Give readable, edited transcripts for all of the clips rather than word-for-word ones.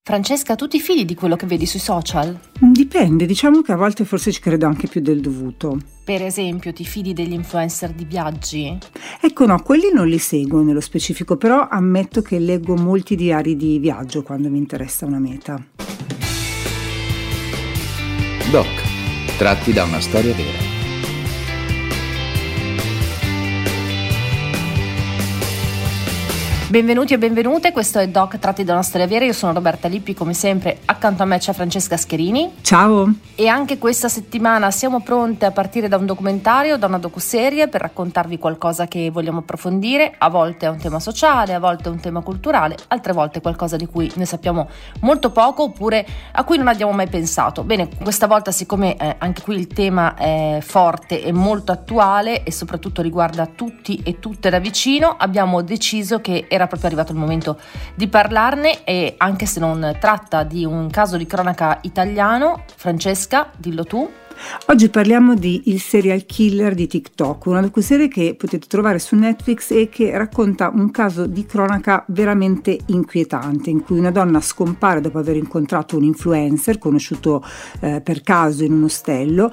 Francesca, tu ti fidi di quello che vedi sui social? Dipende, diciamo che a volte forse ci credo anche più del dovuto. Per esempio, ti fidi degli influencer di viaggi? Ecco, no, quelli non li seguo nello specifico, però ammetto che leggo molti diari di viaggio quando mi interessa una meta. Doc, tratti da una storia vera. Benvenuti e benvenute, questo è Doc tratti da una storia vera, io sono Roberta Lippi, come sempre accanto a me c'è Francesca Scherini. Ciao! E anche questa settimana siamo pronte a partire da un documentario, da una docuserie per raccontarvi qualcosa che vogliamo approfondire. A volte è un tema sociale, a volte è un tema culturale, altre volte è qualcosa di cui ne sappiamo molto poco oppure a cui non abbiamo mai pensato. Bene, questa volta siccome anche qui il tema è forte e molto attuale e soprattutto riguarda tutti e tutte da vicino, abbiamo deciso che era proprio arrivato il momento di parlarne, e anche se non tratta di un caso di cronaca italiano, Francesca, dillo tu. Oggi parliamo di Il serial killer di TikTok, una docuserie che potete trovare su Netflix e che racconta un caso di cronaca veramente inquietante, in cui una donna scompare dopo aver incontrato un influencer conosciuto per caso in un ostello,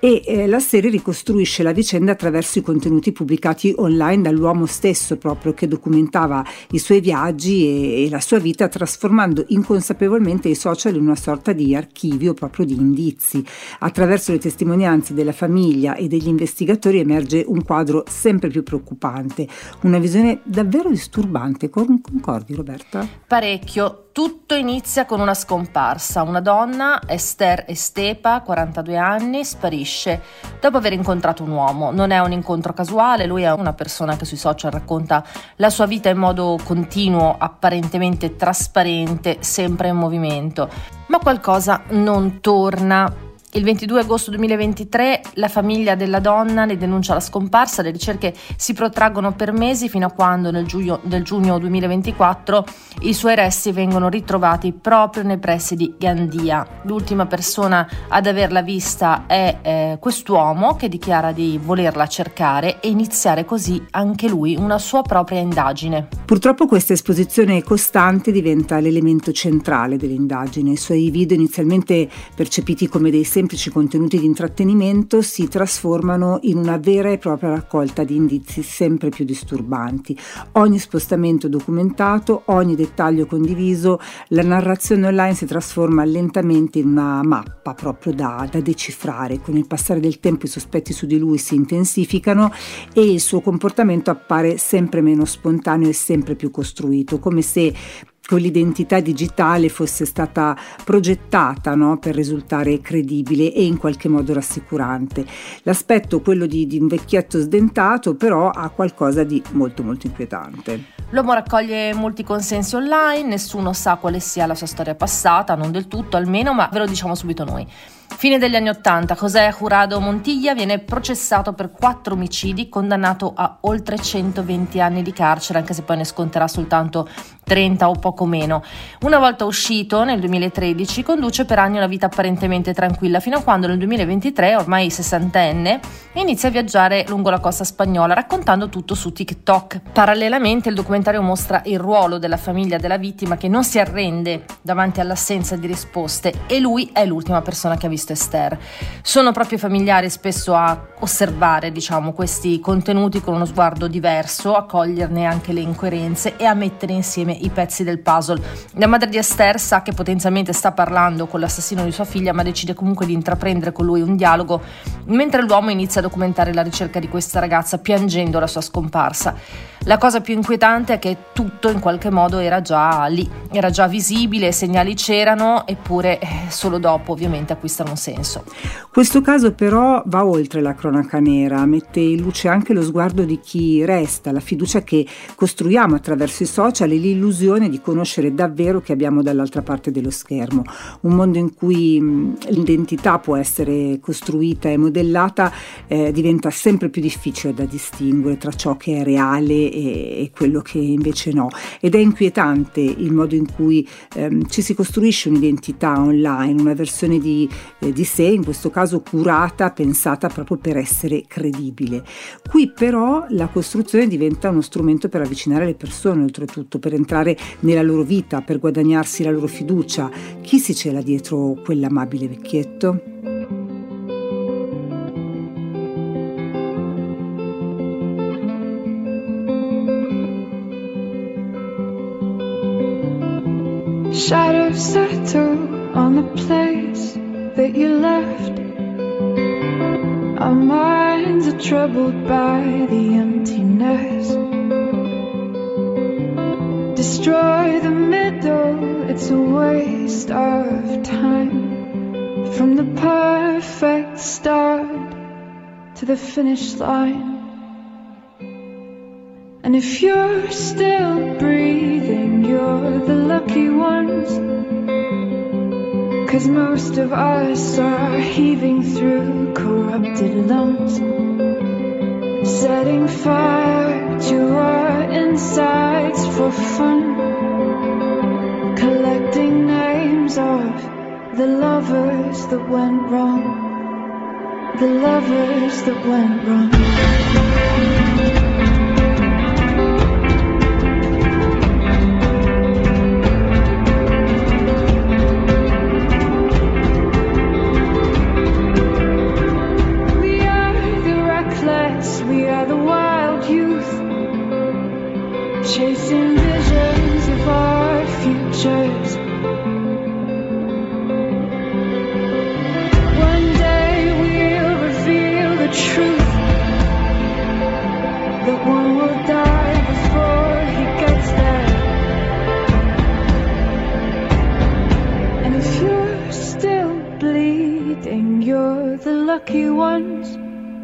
e la serie ricostruisce la vicenda attraverso i contenuti pubblicati online dall'uomo stesso, proprio, che documentava i suoi viaggi e la sua vita, trasformando inconsapevolmente i social in una sorta di archivio proprio di indizi. Attraverso le testimonianze della famiglia e degli investigatori emerge un quadro sempre più preoccupante, una visione davvero disturbante. Concordi, Roberta? Parecchio. Tutto inizia con una scomparsa. Una donna, Esther Estepa, 42 anni, sparisce dopo aver incontrato un uomo. Non è un incontro casuale, lui è una persona che sui social racconta la sua vita in modo continuo, apparentemente trasparente, sempre in movimento. Ma qualcosa non torna. Il 22 agosto 2023 la famiglia della donna ne denuncia la scomparsa. Le ricerche si protraggono per mesi fino a quando nel giugno 2024 i suoi resti vengono ritrovati proprio nei pressi di Gandia. L'ultima persona ad averla vista è quest'uomo, che dichiara di volerla cercare e iniziare così anche lui una sua propria indagine. Purtroppo questa esposizione costante diventa l'elemento centrale dell'indagine. I suoi video, inizialmente percepiti come dei semplici contenuti di intrattenimento, si trasformano in una vera e propria raccolta di indizi sempre più disturbanti. Ogni spostamento documentato, ogni dettaglio condiviso, la narrazione online si trasforma lentamente in una mappa proprio da decifrare. Con il passare del tempo i sospetti su di lui si intensificano e il suo comportamento appare sempre meno spontaneo e sempre più costruito, come se quell'identità digitale fosse stata progettata, no, per risultare credibile e in qualche modo rassicurante. L'aspetto, quello di un vecchietto sdentato, però ha qualcosa di molto molto inquietante. L'uomo raccoglie molti consensi online, nessuno sa quale sia la sua storia passata, non del tutto almeno, ma ve lo diciamo subito noi. Fine degli anni '80, José Jurado Montilla viene processato per 4 omicidi, condannato a oltre 120 anni di carcere, anche se poi ne sconterà soltanto 30 o poco meno. Una volta uscito, nel 2013, conduce per anni una vita apparentemente tranquilla, fino a quando nel 2023, ormai 60enne, inizia a viaggiare lungo la costa spagnola, raccontando tutto su TikTok. Parallelamente il documentario mostra il ruolo della famiglia della vittima, che non si arrende davanti all'assenza di risposte, e lui è l'ultima persona che ha visto Esther. Sono proprio i familiari spesso a osservare, questi contenuti con uno sguardo diverso, a coglierne anche le incoerenze e a mettere insieme i pezzi del puzzle. La madre di Esther sa che potenzialmente sta parlando con l'assassino di sua figlia, ma decide comunque di intraprendere con lui un dialogo, mentre l'uomo inizia a documentare la ricerca di questa ragazza, piangendo la sua scomparsa. La cosa più inquietante è che tutto in qualche modo era già lì, era già visibile, i segnali c'erano, eppure solo dopo ovviamente acquistano un senso. Questo caso però va oltre la cronaca nera, mette in luce anche lo sguardo di chi resta, la fiducia che costruiamo attraverso i social e l'illusione di conoscere davvero chi abbiamo dall'altra parte dello schermo. Un mondo in cui l'identità può essere costruita e modellata diventa sempre più difficile da distinguere tra ciò che è reale e quello che invece no. Ed è inquietante il modo in cui ci si costruisce un'identità online, una versione di sé, in questo caso curata, pensata proprio per essere credibile. Qui però la costruzione diventa uno strumento per avvicinare le persone, oltretutto per entrare nella loro vita, per guadagnarsi la loro fiducia. Chi si cela dietro quell'amabile vecchietto? Shadows settle on the place that you left. Our minds are troubled by the emptiness. Destroy the middle, it's a waste of time. From the perfect start to the finish line. And if you're still breathing, you're the lucky ones. 'Cause most of us are heaving through corrupted lungs, setting fire to our insides for fun, collecting names of the lovers that went wrong, the lovers that went wrong. Chasing visions of our futures. One day we'll reveal the truth, that one will die before he gets there. And if you're still bleeding, you're the lucky ones.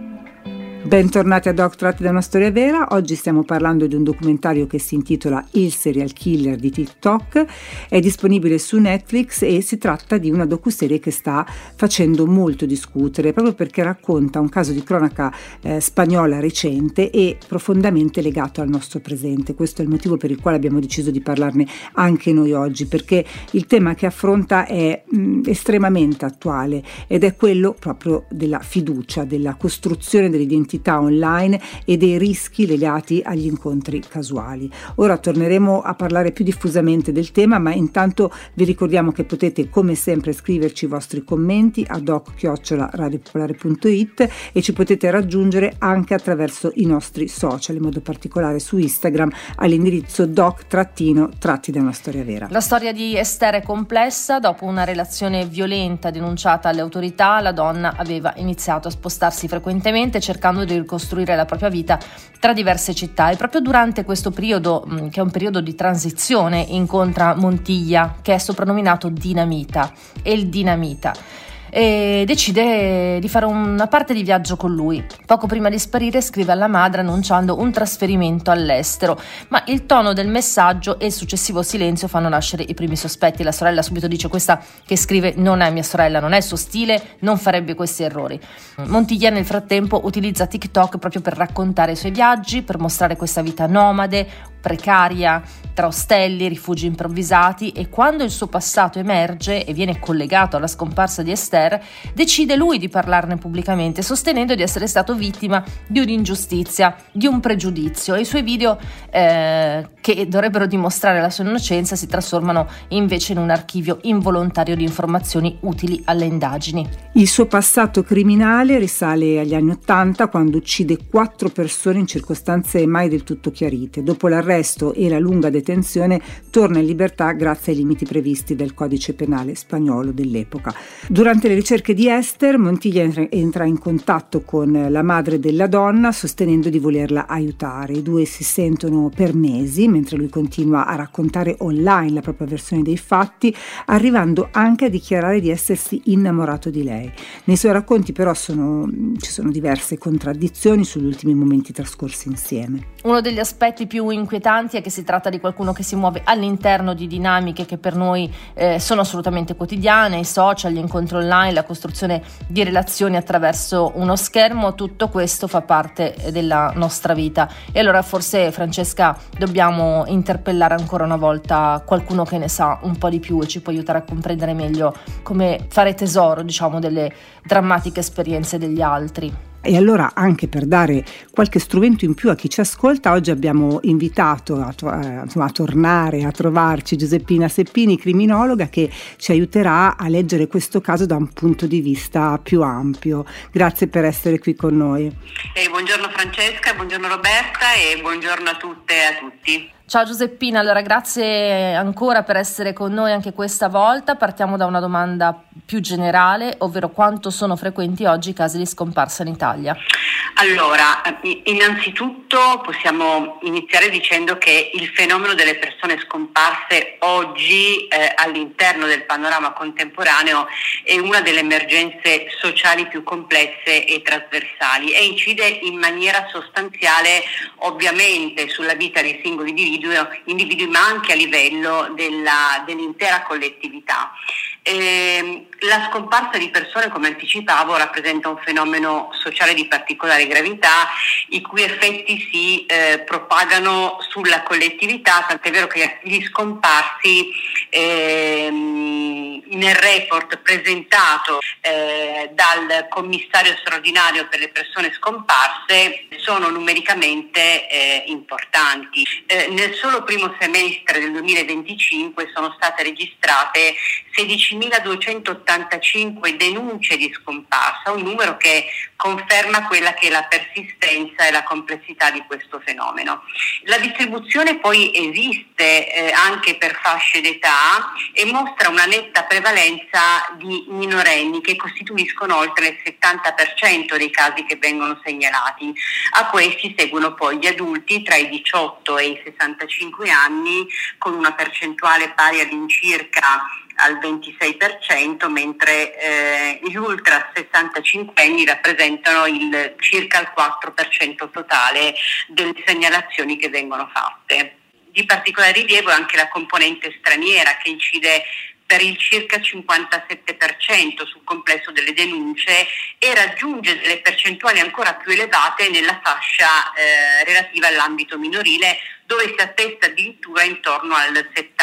Bentornati a Doc Tratti da una storia vera. Oggi stiamo parlando di un documentario che si intitola Il serial killer di TikTok. È disponibile su Netflix e si tratta di una docuserie che sta facendo molto discutere, proprio perché racconta un caso di cronaca spagnola recente e profondamente legato al nostro presente. Questo è il motivo per il quale abbiamo deciso di parlarne anche noi oggi, perché il tema che affronta è estremamente attuale ed è quello proprio della fiducia, della costruzione dell'identità online e dei rischi legati agli incontri casuali. Ora torneremo a parlare più diffusamente del tema, ma intanto vi ricordiamo che potete come sempre scriverci i vostri commenti a doc@radiopopolare.it e ci potete raggiungere anche attraverso i nostri social, in modo particolare su Instagram all'indirizzo doc-tratti da una storia vera. La storia di Esther è complessa. Dopo una relazione violenta denunciata alle autorità, la donna aveva iniziato a spostarsi frequentemente cercando di ricostruire la propria vita tra diverse città, e proprio durante questo periodo, che è un periodo di transizione, incontra Montilla, che è soprannominato Dinamita, e il Dinamita, e decide di fare una parte di viaggio con lui. Poco prima di sparire scrive alla madre annunciando un trasferimento all'estero, ma il tono del messaggio e il successivo silenzio fanno nascere i primi sospetti. La sorella subito dice: questa che scrive non è mia sorella, non è il suo stile, non farebbe questi errori. Montilla nel frattempo utilizza TikTok proprio per raccontare i suoi viaggi, per mostrare questa vita nomade, precaria, tra ostelli, rifugi improvvisati, e quando il suo passato emerge e viene collegato alla scomparsa di Esther, decide lui di parlarne pubblicamente, sostenendo di essere stato vittima di un'ingiustizia, di un pregiudizio, e i suoi video che dovrebbero dimostrare la sua innocenza si trasformano invece in un archivio involontario di informazioni utili alle indagini. Il suo passato criminale risale agli anni '80, quando uccide 4 persone in circostanze mai del tutto chiarite. Dopo l'arresto e la lunga detenzione torna in libertà grazie ai limiti previsti dal codice penale spagnolo dell'epoca. Durante le ricerche di Esther, Montilla entra in contatto con la madre della donna, sostenendo di volerla aiutare. I due si sentono per mesi, mentre lui continua a raccontare online la propria versione dei fatti, arrivando anche a dichiarare di essersi innamorato di lei. Nei suoi racconti però ci sono diverse contraddizioni sugli ultimi momenti trascorsi insieme. Uno degli aspetti più inquietanti inquietanti è che si tratta di qualcuno che si muove all'interno di dinamiche che per noi sono assolutamente quotidiane, i social, gli incontri online, la costruzione di relazioni attraverso uno schermo, tutto questo fa parte della nostra vita. E allora forse, Francesca, dobbiamo interpellare ancora una volta qualcuno che ne sa un po' di più e ci può aiutare a comprendere meglio come fare tesoro, diciamo, delle drammatiche esperienze degli altri. E allora, anche per dare qualche strumento in più a chi ci ascolta, oggi abbiamo invitato a tornare a trovarci Giuseppina Seppini, criminologa, che ci aiuterà a leggere questo caso da un punto di vista più ampio. Grazie per essere qui con noi. Buongiorno Francesca, buongiorno Roberta e buongiorno a tutte e a tutti. Ciao Giuseppina, allora grazie ancora per essere con noi anche questa volta. Partiamo da una domanda più generale, ovvero quanto sono frequenti oggi i casi di scomparsa in Italia? Allora, innanzitutto possiamo iniziare dicendo che il fenomeno delle persone scomparse oggi all'interno del panorama contemporaneo è una delle emergenze sociali più complesse e trasversali e incide in maniera sostanziale ovviamente sulla vita dei singoli individui ma anche a livello dell'intera collettività. La scomparsa di persone, come anticipavo, rappresenta un fenomeno sociale di particolare gravità, i cui effetti si propagano sulla collettività, tant'è vero che gli scomparsi nel report presentato dal commissario straordinario per le persone scomparse sono numericamente importanti. Nel solo primo semestre del 2025 sono state registrate 16.285 denunce di scomparsa, un numero che conferma quella che è la persistenza e la complessità di questo fenomeno. La distribuzione poi esiste anche per fasce d'età e mostra una netta prevalenza di minorenni che costituiscono oltre il 70% dei casi che vengono segnalati. A questi seguono poi gli adulti tra i 18 e i 65 anni con una percentuale pari all'incirca al 26%, mentre gli ultra 65 anni rappresentano circa il 4% totale delle segnalazioni che vengono fatte. Di particolare rilievo è anche la componente straniera, che incide per il circa 57% sul complesso delle denunce e raggiunge delle percentuali ancora più elevate nella fascia relativa all'ambito minorile, dove si attesta addirittura intorno al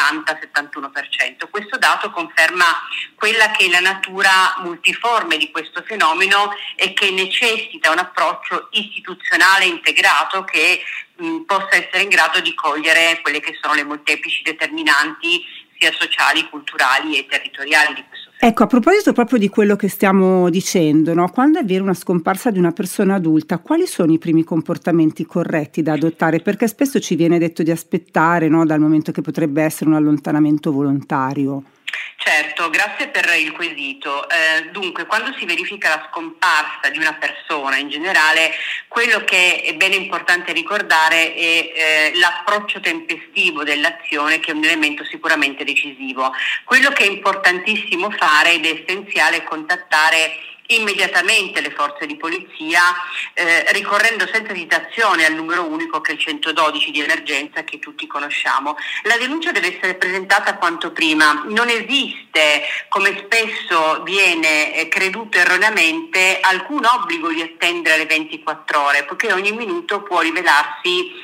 70-71%. Questo dato conferma quella che è la natura multiforme di questo fenomeno e che necessita un approccio istituzionale integrato che possa essere in grado di cogliere quelle che sono le molteplici determinanti sia sociali, culturali e territoriali di questo fenomeno. Ecco, a proposito proprio di quello che stiamo dicendo, no? Quando avviene una scomparsa di una persona adulta, quali sono i primi comportamenti corretti da adottare? Perché spesso ci viene detto di aspettare, no? Dal momento che potrebbe essere un allontanamento volontario. Certo, grazie per il quesito. Dunque, quando si verifica la scomparsa di una persona in generale, quello che è bene importante ricordare è l'approccio tempestivo dell'azione, che è un elemento sicuramente decisivo. Quello che è importantissimo fare ed è essenziale è contattare immediatamente le forze di polizia, ricorrendo senza esitazione al numero unico che è il 112 di emergenza che tutti conosciamo. La denuncia deve essere presentata quanto prima. Non esiste, come spesso viene creduto erroneamente, alcun obbligo di attendere le 24 ore, poiché ogni minuto può rivelarsi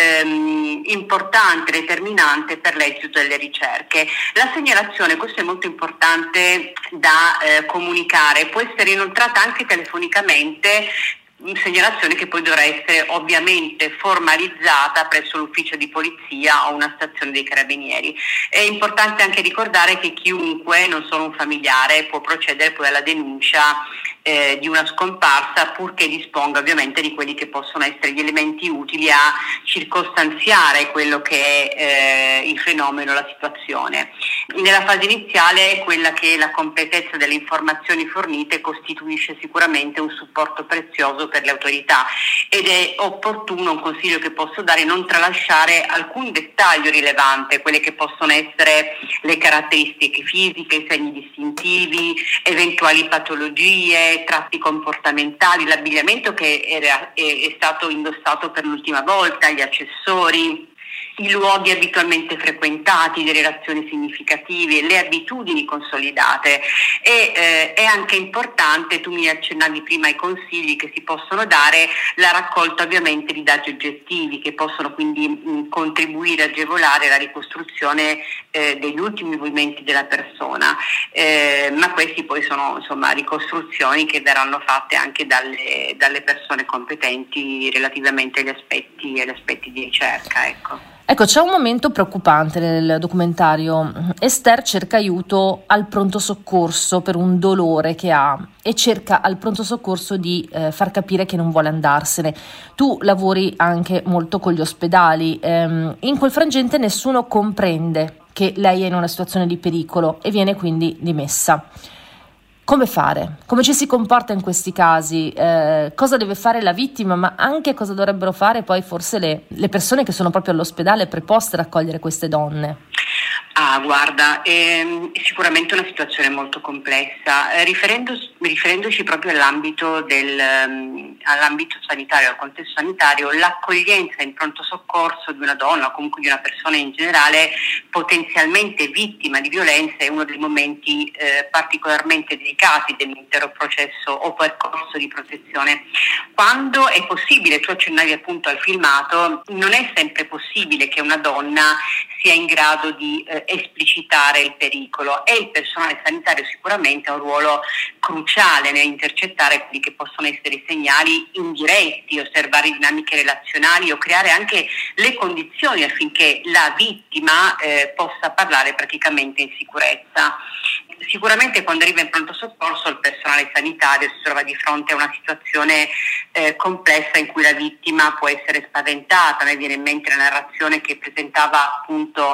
importante, determinante per l'esito delle ricerche. La segnalazione, questo è molto importante da comunicare, può essere inoltrata anche telefonicamente, segnalazione che poi dovrà essere ovviamente formalizzata presso l'ufficio di polizia o una stazione dei carabinieri. È importante anche ricordare che chiunque, non solo un familiare, può procedere poi alla denuncia di una scomparsa, purché disponga ovviamente di quelli che possono essere gli elementi utili a circostanziare quello che è il fenomeno, la situazione. Nella fase iniziale, quella che è la completezza delle informazioni fornite costituisce sicuramente un supporto prezioso per le autorità ed è opportuno, un consiglio che posso dare, non tralasciare alcun dettaglio rilevante, quelle che possono essere le caratteristiche fisiche, i segni distintivi, eventuali patologie, tratti comportamentali, l'abbigliamento che è stato indossato per l'ultima volta, gli accessori, i luoghi abitualmente frequentati, le relazioni significative, le abitudini consolidate e è anche importante, tu mi accennavi prima ai consigli che si possono dare, la raccolta ovviamente di dati oggettivi che possono quindi contribuire a agevolare la ricostruzione degli ultimi movimenti della persona, ma questi poi sono insomma ricostruzioni che verranno fatte anche dalle persone competenti relativamente agli aspetti di ricerca, ecco. Ecco, c'è un momento preoccupante nel documentario. Esther cerca aiuto al pronto soccorso per un dolore che ha e cerca al pronto soccorso di far capire che non vuole andarsene. Tu lavori anche molto con gli ospedali. In quel frangente nessuno comprende che lei è in una situazione di pericolo e viene quindi dimessa. Come fare? Come ci si comporta in questi casi? Cosa deve fare la vittima, ma anche cosa dovrebbero fare poi forse le persone che sono proprio all'ospedale preposte ad accogliere queste donne? Guarda, è sicuramente una situazione molto complessa. Riferendoci proprio all'ambito sanitario, al contesto sanitario, l'accoglienza in pronto soccorso di una donna o comunque di una persona in generale potenzialmente vittima di violenza è uno dei momenti particolarmente delicati dell'intero processo o percorso di protezione. Quando è possibile, tu accennavi appunto al filmato, non è sempre possibile che una donna sia in grado di esplicitare il pericolo e il personale sanitario sicuramente ha un ruolo cruciale nell'intercettare quelli che possono essere i segnali indiretti, osservare dinamiche relazionali o creare anche le condizioni affinché la vittima possa parlare praticamente in sicurezza. Sicuramente quando arriva in pronto soccorso il personale sanitario si trova di fronte a una situazione complessa in cui la vittima può essere spaventata. Mi viene in mente la narrazione che presentava appunto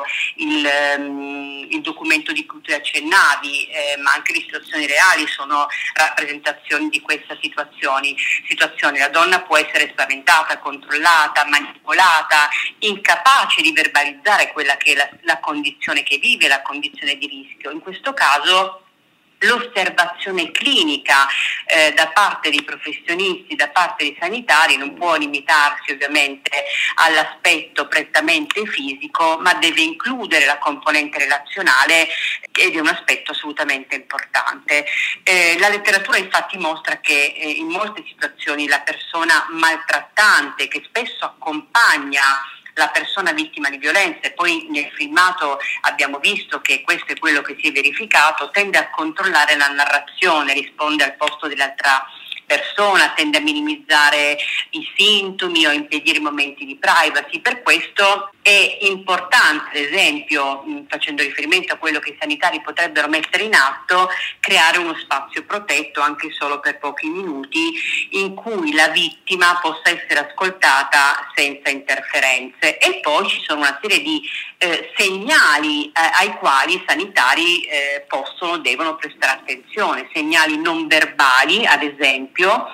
il documento di cui tu accennavi, ma anche le situazioni reali sono rappresentazioni di questa situazione. La donna può essere spaventata, controllata, manipolata, incapace di verbalizzare quella che è la condizione che vive, la condizione di rischio. In questo caso l'osservazione clinica da parte dei professionisti, da parte dei sanitari non può limitarsi ovviamente all'aspetto prettamente fisico, ma deve includere la componente relazionale ed è un aspetto assolutamente importante. La letteratura infatti mostra che in molte situazioni la persona maltrattante che spesso accompagna la persona vittima di violenza, e poi nel filmato abbiamo visto che questo è quello che si è verificato, tende a controllare la narrazione, risponde al posto dell'altra persona, tende a minimizzare i sintomi o impedire momenti di privacy. Per questo è importante, ad esempio, facendo riferimento a quello che i sanitari potrebbero mettere in atto, creare uno spazio protetto anche solo per pochi minuti in cui la vittima possa essere ascoltata senza interferenze. E poi ci sono una serie di segnali ai quali i sanitari devono prestare attenzione, segnali non verbali ad esempio.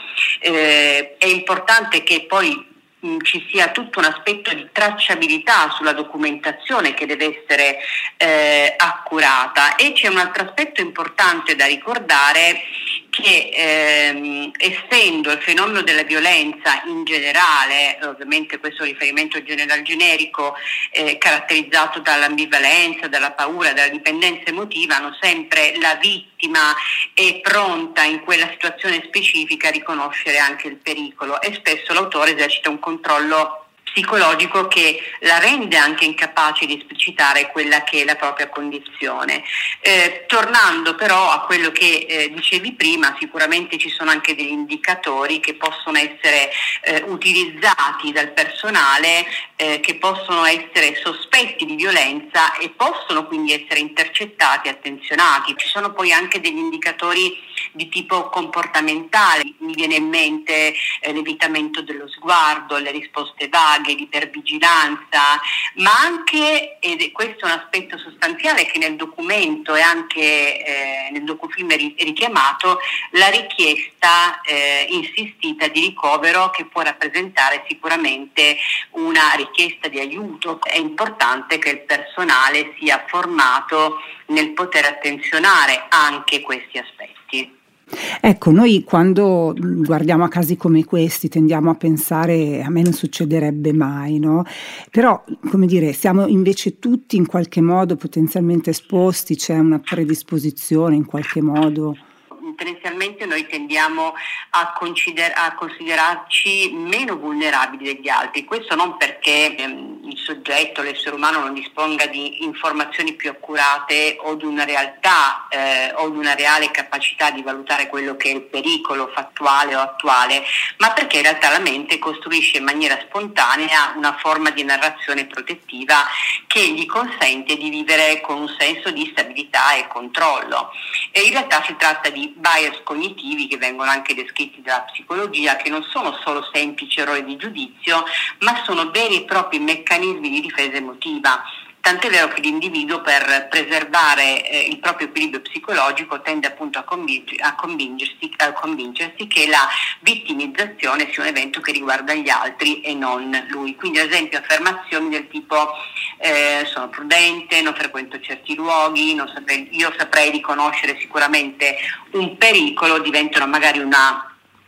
È importante che poi ci sia tutto un aspetto di tracciabilità sulla documentazione che deve essere accurata, e c'è un altro aspetto importante da ricordare che essendo il fenomeno della violenza in generale, ovviamente questo riferimento al generico, caratterizzato dall'ambivalenza, dalla paura, dalla dipendenza emotiva, non sempre la vittima è pronta in quella situazione specifica a riconoscere anche il pericolo, e spesso l'autore esercita un controllo psicologico che la rende anche incapace di esplicitare quella che è la propria condizione. Tornando però a quello che dicevi prima, sicuramente ci sono anche degli indicatori che possono essere utilizzati dal personale, che possono essere sospetti di violenza e possono quindi essere intercettati e attenzionati. Ci sono poi anche degli indicatori di tipo comportamentale, mi viene in mente l'evitamento dello sguardo, le risposte vaghe, l'ipervigilanza, ma anche, ed questo è un aspetto sostanziale che nel documento e anche nel docufilm è richiamato, la richiesta insistita di ricovero, che può rappresentare sicuramente una richiesta di aiuto. È importante che il personale sia formato nel poter attenzionare anche questi aspetti. Ecco, noi quando guardiamo a casi come questi tendiamo a pensare a me non succederebbe mai, no? Però, come dire, siamo invece tutti in qualche modo potenzialmente esposti, c'è una predisposizione in qualche modo. Tendenzialmente noi tendiamo a considerarci meno vulnerabili degli altri, questo non perché il soggetto, l'essere umano non disponga di informazioni più accurate o di una realtà o di una reale capacità di valutare quello che è il pericolo fattuale o attuale, ma perché in realtà la mente costruisce in maniera spontanea una forma di narrazione protettiva che gli consente di vivere con un senso di stabilità e controllo. E in realtà si tratta di bias cognitivi che vengono anche descritti dalla psicologia, che non sono solo semplici errori di giudizio, ma sono veri e propri meccanismi di difesa emotiva. Tant'è vero che l'individuo, per preservare il proprio equilibrio psicologico, tende appunto a convincersi che la vittimizzazione sia un evento che riguarda gli altri e non lui. Quindi ad esempio affermazioni del tipo sono prudente, non frequento certi luoghi, io saprei riconoscere sicuramente un pericolo, diventano magari una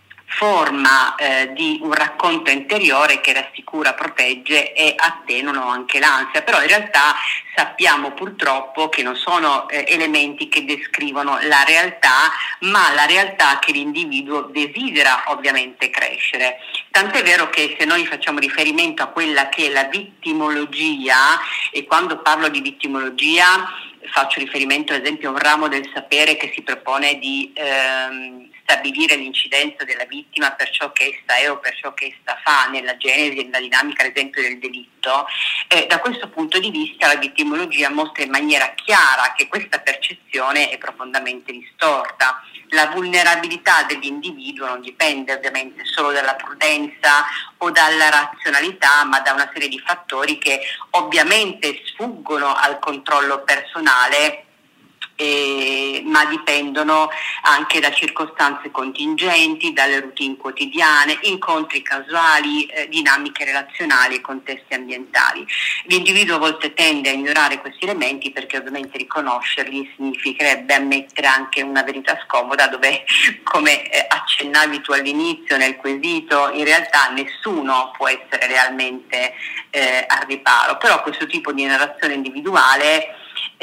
forma di un racconto interiore che rassicura, protegge e attenuano anche l'ansia, però in realtà sappiamo purtroppo che non sono elementi che descrivono la realtà, ma la realtà che l'individuo desidera ovviamente crescere. Tant'è vero che se noi facciamo riferimento a quella che è la vittimologia, e quando parlo di vittimologia faccio riferimento ad esempio a un ramo del sapere che si propone di stabilire l'incidenza della vittima per ciò che essa è o per ciò che essa fa nella genesi e nella dinamica ad esempio del delitto, da questo punto di vista la vittimologia mostra in maniera chiara che questa percezione è profondamente distorta. La vulnerabilità dell'individuo non dipende ovviamente solo dalla prudenza o dalla razionalità, ma da una serie di fattori che ovviamente sfuggono al controllo personale, ma dipendono anche da circostanze contingenti, dalle routine quotidiane, incontri casuali, dinamiche relazionali e contesti ambientali. L'individuo a volte tende a ignorare questi elementi perché ovviamente riconoscerli significherebbe ammettere anche una verità scomoda dove, come accennavi tu all'inizio nel quesito, in realtà nessuno può essere realmente al riparo, però questo tipo di narrazione individuale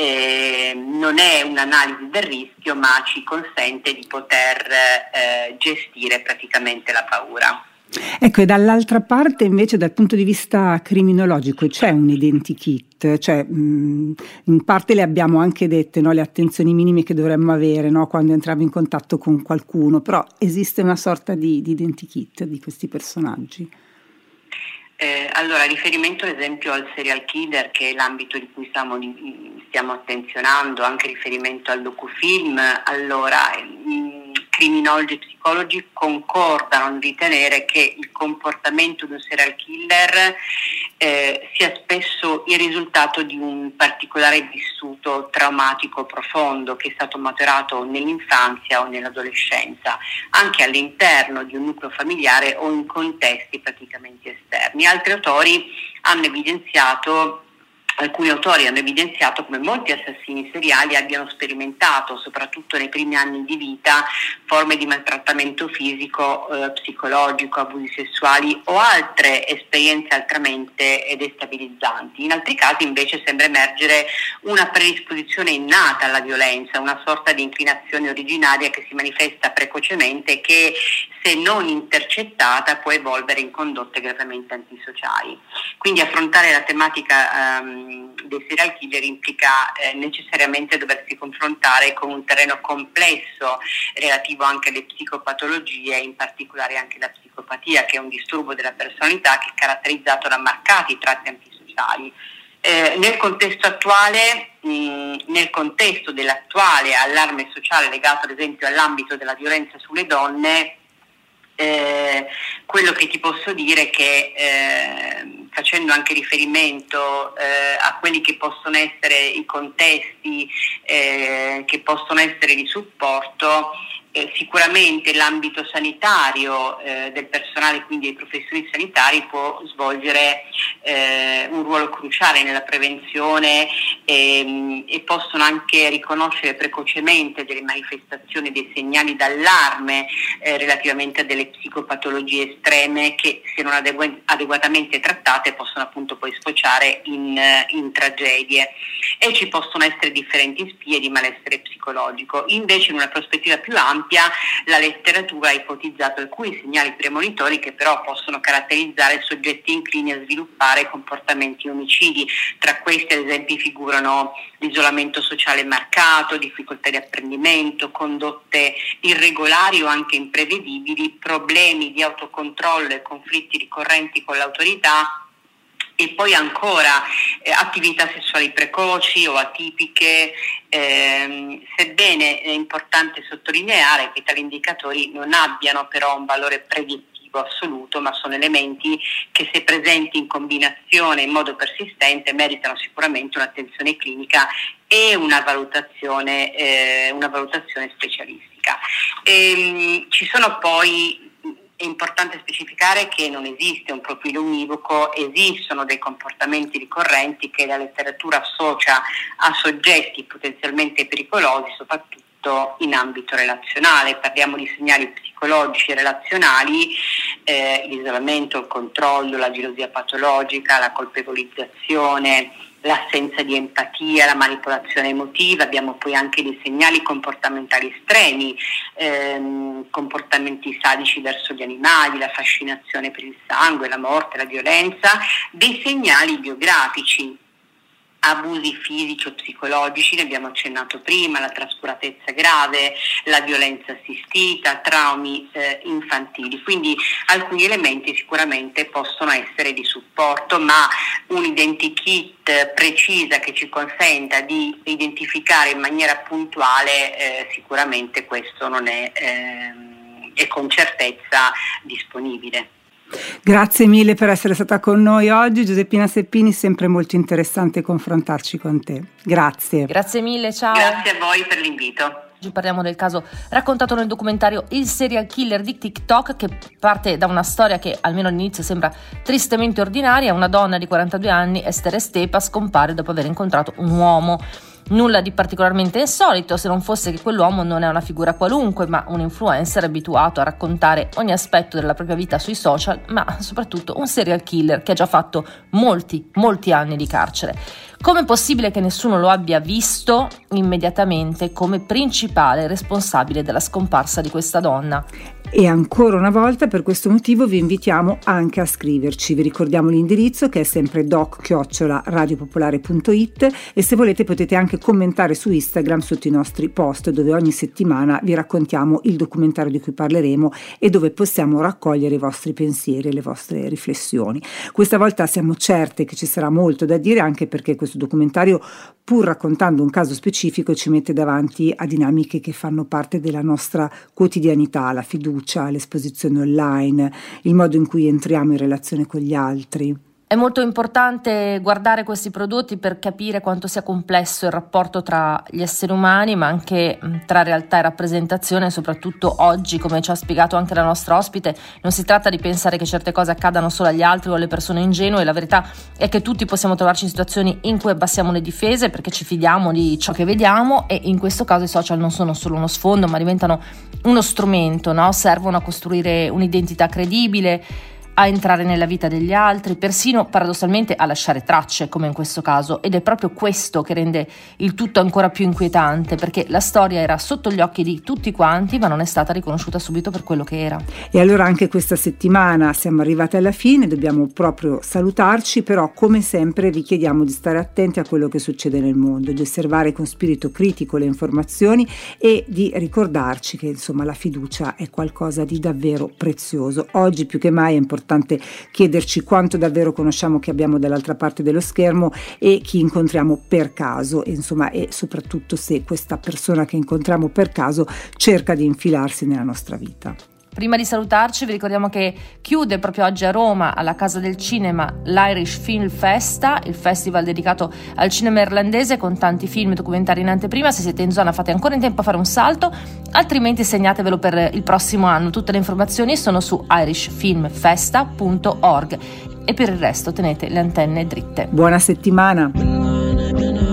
non è un'analisi del rischio, ma ci consente di poter gestire praticamente la paura. Ecco, e dall'altra parte invece dal punto di vista criminologico c'è un identikit, cioè in parte le abbiamo anche dette, no, le attenzioni minime che dovremmo avere, no, quando entriamo in contatto con qualcuno, però esiste una sorta di identikit di questi personaggi. Allora, riferimento ad esempio al serial killer, che è l'ambito di cui stiamo attenzionando, anche riferimento al docufilm, allora criminologi e psicologi concordano nel ritenere che il comportamento di un serial killer sia spesso il risultato di un particolare vissuto traumatico profondo che è stato maturato nell'infanzia o nell'adolescenza, anche all'interno di un nucleo familiare o in contesti praticamente esterni. Alcuni autori hanno evidenziato come molti assassini seriali abbiano sperimentato, soprattutto nei primi anni di vita, forme di maltrattamento fisico, psicologico, abusi sessuali o altre esperienze altamente destabilizzanti. In altri casi invece sembra emergere una predisposizione innata alla violenza, una sorta di inclinazione originaria che si manifesta precocemente e che, se non intercettata, può evolvere in condotte gravemente antisociali. Quindi affrontare la tematica dei serial killer implica necessariamente doversi confrontare con un terreno complesso relativo anche alle psicopatologie, in particolare anche la psicopatia, che è un disturbo della personalità che è caratterizzato da marcati tratti antisociali. Nel contesto dell'attuale allarme sociale legato ad esempio all'ambito della violenza sulle donne, quello che ti posso dire è che facendo anche riferimento a quelli che possono essere i contesti che possono essere di supporto, Sicuramente l'ambito sanitario del personale, quindi dei professionisti sanitari, può svolgere un ruolo cruciale nella prevenzione e possono anche riconoscere precocemente delle manifestazioni, dei segnali d'allarme relativamente a delle psicopatologie estreme che, se non adeguatamente trattate, possono appunto poi sfociare in tragedie, e ci possono essere differenti spie di malessere psicologico. Invece, in una prospettiva più ampia, la letteratura ha ipotizzato alcuni segnali premonitori che però possono caratterizzare soggetti inclini a sviluppare comportamenti omicidi. Tra questi, ad esempio, figurano l'isolamento sociale marcato, difficoltà di apprendimento, condotte irregolari o anche imprevedibili, problemi di autocontrollo e conflitti ricorrenti con l'autorità, e poi ancora attività sessuali precoci o atipiche, sebbene è importante sottolineare che tali indicatori non abbiano però un valore predittivo assoluto, ma sono elementi che, se presenti in combinazione in modo persistente, meritano sicuramente un'attenzione clinica e una valutazione specialistica. Ci sono poi, è importante specificare che non esiste un profilo univoco, esistono dei comportamenti ricorrenti che la letteratura associa a soggetti potenzialmente pericolosi, soprattutto in ambito relazionale. Parliamo di segnali psicologici e relazionali, l'isolamento, il controllo, la gelosia patologica, la colpevolizzazione, l'assenza di empatia, la manipolazione emotiva. Abbiamo poi anche dei segnali comportamentali estremi, comportamenti sadici verso gli animali, la fascinazione per il sangue, la morte, la violenza, dei segnali biografici, abusi fisici o psicologici, ne abbiamo accennato prima, la trascuratezza grave, la violenza assistita, traumi infantili. Quindi alcuni elementi sicuramente possono essere di supporto, ma un identikit precisa che ci consenta di identificare in maniera puntuale, sicuramente questo non è con certezza disponibile. Grazie mille per essere stata con noi oggi, Giuseppina Seppini, sempre molto interessante confrontarci con te. Grazie. Grazie mille, ciao. Grazie a voi per l'invito. Oggi parliamo del caso raccontato nel documentario Il serial killer di TikTok, che parte da una storia che almeno all'inizio sembra tristemente ordinaria. Una donna di 42 anni, Esther Estepa, scompare dopo aver incontrato un uomo. Nulla di particolarmente insolito, se non fosse che quell'uomo non è una figura qualunque, ma un influencer abituato a raccontare ogni aspetto della propria vita sui social, ma soprattutto un serial killer che ha già fatto molti anni di carcere. Com'è possibile che nessuno lo abbia visto immediatamente come principale responsabile della scomparsa di questa donna? E ancora una volta, per questo motivo, vi invitiamo anche a scriverci. Vi ricordiamo l'indirizzo, che è sempre doc@radiopopolare.it, e se volete potete anche commentare su Instagram sotto i nostri post, dove ogni settimana vi raccontiamo il documentario di cui parleremo e dove possiamo raccogliere i vostri pensieri e le vostre riflessioni. Questa volta siamo certe che ci sarà molto da dire, anche perché questo documentario, pur raccontando un caso specifico, ci mette davanti a dinamiche che fanno parte della nostra quotidianità: la fiducia, l'esposizione online, il modo in cui entriamo in relazione con gli altri. È molto importante guardare questi prodotti per capire quanto sia complesso il rapporto tra gli esseri umani, ma anche tra realtà e rappresentazione. Soprattutto oggi, come ci ha spiegato anche la nostra ospite, non si tratta di pensare che certe cose accadano solo agli altri o alle persone ingenue. La verità è che tutti possiamo trovarci in situazioni in cui abbassiamo le difese perché ci fidiamo di ciò che vediamo, e in questo caso i social non sono solo uno sfondo, ma diventano uno strumento, no? Servono a costruire un'identità credibile, a entrare nella vita degli altri, persino paradossalmente a lasciare tracce, come in questo caso, ed è proprio questo che rende il tutto ancora più inquietante, perché la storia era sotto gli occhi di tutti quanti, ma non è stata riconosciuta subito per quello che era. E allora anche questa settimana siamo arrivati alla fine, dobbiamo proprio salutarci, però come sempre vi chiediamo di stare attenti a quello che succede nel mondo, di osservare con spirito critico le informazioni e di ricordarci che insomma la fiducia è qualcosa di davvero prezioso. Oggi più che mai è importante chiederci quanto davvero conosciamo chi abbiamo dall'altra parte dello schermo e chi incontriamo per caso, e soprattutto se questa persona che incontriamo per caso cerca di infilarsi nella nostra vita. Prima di salutarci vi ricordiamo che chiude proprio oggi a Roma, alla Casa del Cinema, l'Irish Film Festa, il festival dedicato al cinema irlandese con tanti film e documentari in anteprima. Se siete in zona fate ancora in tempo a fare un salto, altrimenti segnatevelo per il prossimo anno. Tutte le informazioni sono su irishfilmfesta.org e per il resto tenete le antenne dritte. Buona settimana.